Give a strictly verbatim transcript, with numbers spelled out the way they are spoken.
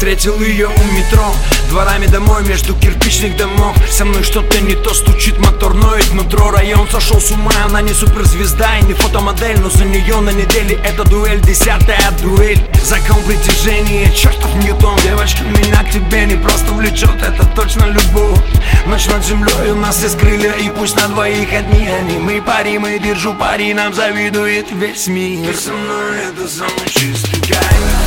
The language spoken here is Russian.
встретил ее у метро, дворами домой между кирпичных домов. Со мной что-то не то, стучит мотор, ноет нутро. Район сошел с ума, она не суперзвезда и не фотомодель, но за нее на неделе это дуэль, десятая дуэль. Закон притяжения, чертов Ньютон. Девочка, меня к тебе не просто влечет, это точно любовь. Ночь над землей, у нас есть крылья, и пусть на двоих одни они. Мы пари, мы держу пари, нам завидует весь мир. Ты со мной, это самый чистый кайф.